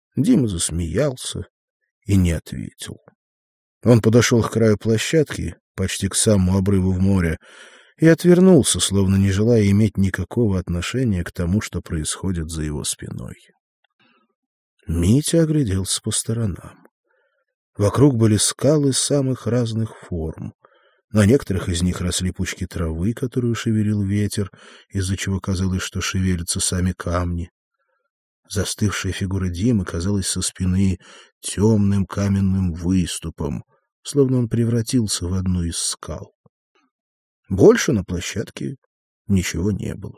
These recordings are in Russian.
Дима засмеялся и не ответил. Он подошел к краю площадки, почти к самому обрыву в море, и отвернулся, словно не желая иметь никакого отношения к тому, что происходит за его спиной. Митя огляделся по сторонам. Вокруг были скалы самых разных форм. На некоторых из них росли пучки травы, которую шевелил ветер, из-за чего казалось, что шевелятся сами камни. Застывшая фигура Димы казалась со спины темным каменным выступом, словно он превратился в одну из скал. Больше на площадке ничего не было.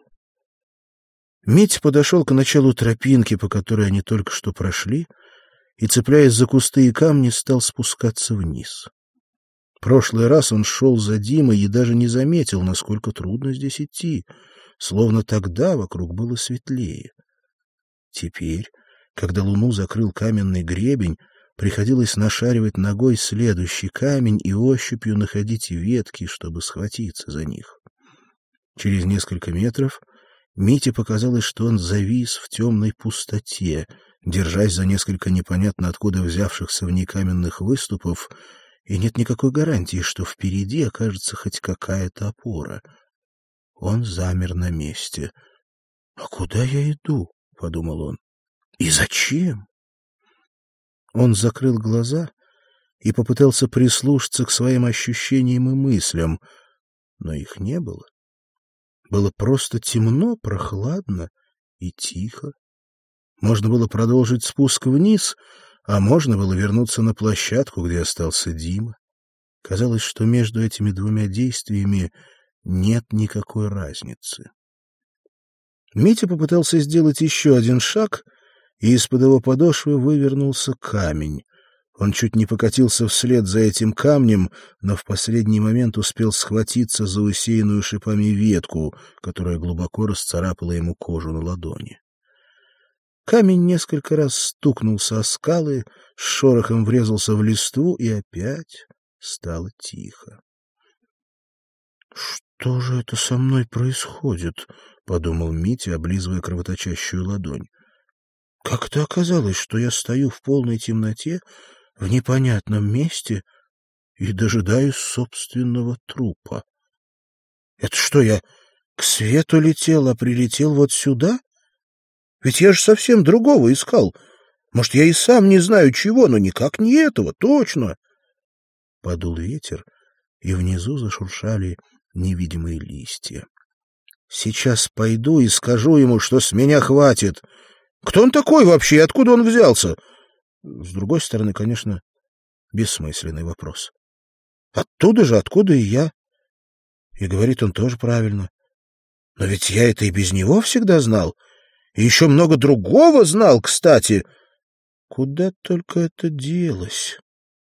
Митя подошел к началу тропинки, по которой они только что прошли, и, цепляясь за кусты и камни, стал спускаться вниз. В прошлый раз он шел за Димой и даже не заметил, насколько трудно здесь идти, словно тогда вокруг было светлее. Теперь, когда луну закрыл каменный гребень, приходилось нашаривать ногой следующий камень и ощупью находить ветки, чтобы схватиться за них. Через несколько метров Мите показалось, что он завис в темной пустоте, держась за несколько непонятно откуда взявшихся в ней каменных выступов, и нет никакой гарантии, что впереди окажется хоть какая-то опора. Он замер на месте. «А куда я иду?» — подумал он. «И зачем?» Он закрыл глаза и попытался прислушаться к своим ощущениям и мыслям, но их не было. Было просто темно, прохладно и тихо. Можно было продолжить спуск вниз, а можно было вернуться на площадку, где остался Дима. Казалось, что между этими двумя действиями нет никакой разницы. Митя попытался сделать еще один шаг, и из-под его подошвы вывернулся камень. Он чуть не покатился вслед за этим камнем, но в последний момент успел схватиться за усеянную шипами ветку, которая глубоко расцарапала ему кожу на ладони. Камень несколько раз стукнулся о скалы, с шорохом врезался в листву, и опять стало тихо. «Что же это со мной происходит?» — подумал Митя, облизывая кровоточащую ладонь. «Как это оказалось, что я стою в полной темноте, в непонятном месте и дожидаюсь собственного трупа? Это что, я к свету летел, а прилетел вот сюда? Ведь я же совсем другого искал. Может, я и сам не знаю чего, но никак не этого, точно!» Подул ветер, и внизу зашуршали невидимые листья. «Сейчас пойду и скажу ему, что с меня хватит. Кто он такой вообще и откуда он взялся?» С другой стороны, конечно, бессмысленный вопрос. Оттуда же, откуда и я. И говорит он тоже правильно. Но ведь я это и без него всегда знал. И еще много другого знал, кстати. Куда только это делось?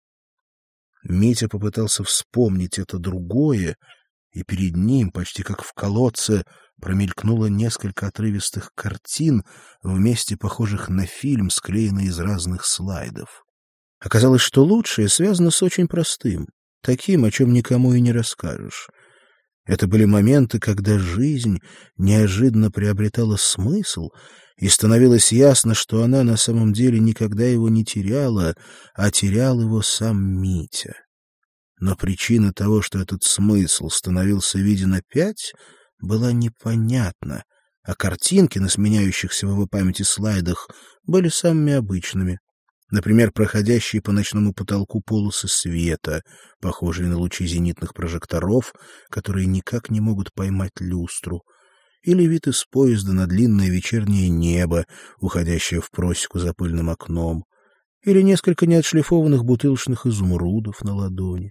Митя попытался вспомнить это другое, и перед ним, почти как в колодце, промелькнуло несколько отрывистых картин, вместе похожих на фильм, склеенный из разных слайдов. Оказалось, что лучшее связано с очень простым, таким, о чем никому и не расскажешь. Это были моменты, когда жизнь неожиданно приобретала смысл, и становилось ясно, что она на самом деле никогда его не теряла, а терял его сам Митя. Но причина того, что этот смысл становился виден опять, была непонятна, а картинки на сменяющихся в его памяти слайдах были самыми обычными. Например, проходящие по ночному потолку полосы света, похожие на лучи зенитных прожекторов, которые никак не могут поймать люстру, или вид из поезда на длинное вечернее небо, уходящее в просеку за пыльным окном, или несколько неотшлифованных бутылочных изумрудов на ладони.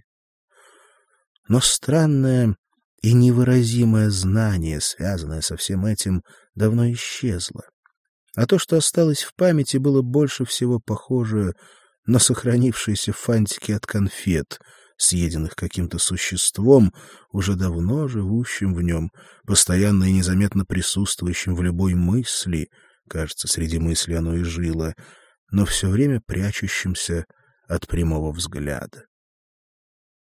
Но странное и невыразимое знание, связанное со всем этим, давно исчезло. А то, что осталось в памяти, было больше всего похоже на сохранившиеся фантики от конфет, съеденных каким-то существом, уже давно живущим в нем, постоянно и незаметно присутствующим в любой мысли, кажется, среди мыслей оно и жило, но все время прячущимся от прямого взгляда.